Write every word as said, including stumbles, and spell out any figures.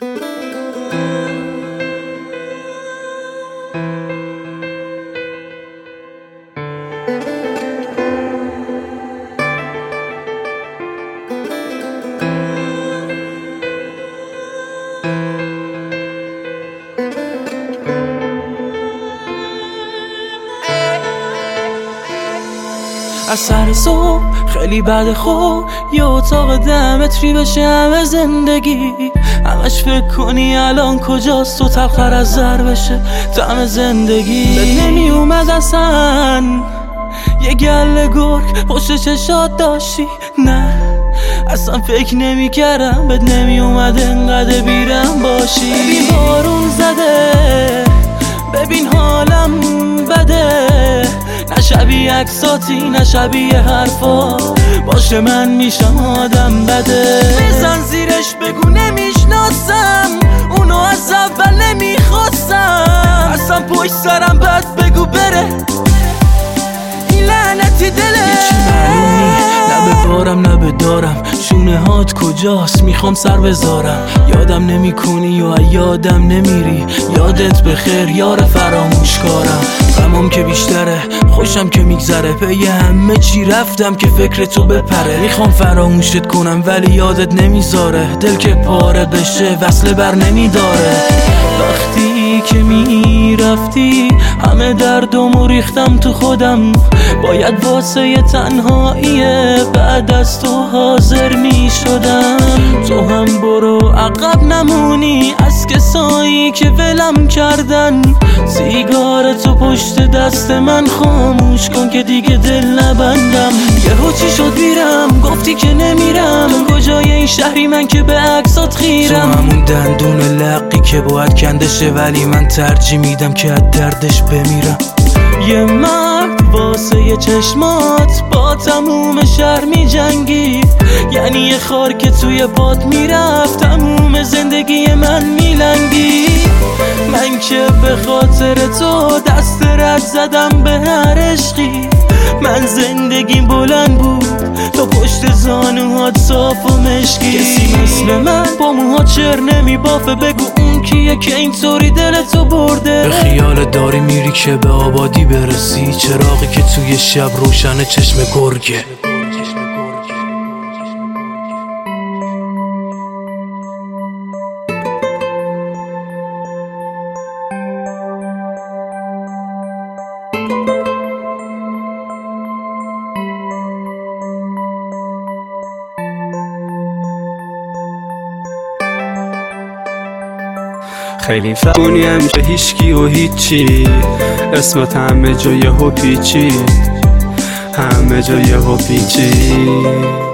از سر صبح خیلی بعد خوب یه اتاق ده متری بشه همه زندگی، همش فکر کنی الان کجاست و تلخر از زر بشه طعم زندگی. بد نمی اومد اصلا یه گله گرگ پشت چشات داشتی، نه اصلا فکر نمی کردم بد نمی اومد انقدر بیرم باشی. ببین بارون زده، ببین حالم بده، نه شبیه عکساتی نه شبیه حرفا، باشه من میشم آدم بده. بزن زیرش بگو نمیشناسم اونو از اول نمیخواستم، اصلا پشت سرم بد بگو بره این لعنتی دله. هیچی معلومی نه به بارم نه به دارم، شونه هات کجاست میخوام سر بذارم. یادم نمی کنی یا یادم نمیری، یادت بخیر یار فراموش کارم. غمام که بیشتره خوشم که میگذره، پی همه چی رفتم که فکر تو بپره. میخوام فراموشت کنم ولی یادت نمیذاره، دل که پاره بشه وصله بر نمیداره. وقتی که میرفتی همه دردمو ریختم تو خودم، باید واسه یه تنهاییه بعد از تو حاضر میشدم. تو هم برو عقب نمونی از کسایی که ولم کردن، سیگار تو پشت دست من خاموش کن که دیگه دل نبندم. یهو چی شد میرم گفتی که نمیرم، تو کجای این شهری من که به عکسات خیرم. تو همون دندون لقی که باید کندشه ولی من ترجیح میدم که از دردش بمیرم. یه مرد واسه یه چشمات با تموم شهر می جنگی، یعنی یه خار که توی باد میرفت تموم زندگی من میلنگی. من که به خاطر تو دست رد زدم به هر عشقی، من زندگیم بلند بود تو پشت زانوهات صاف و مشکی. کسی مثل من با موها چر نمی بافه، بگو اون کیه که اینطوری دلتو برده. به خیال داری میری که به آبادی برسی، چراغی که توی شب روشن چشم گرگه. خیلی فهمونی همیشه هیچکی و هیچی، اسمت همه جای هو پیچی، همه جای هو پیچی.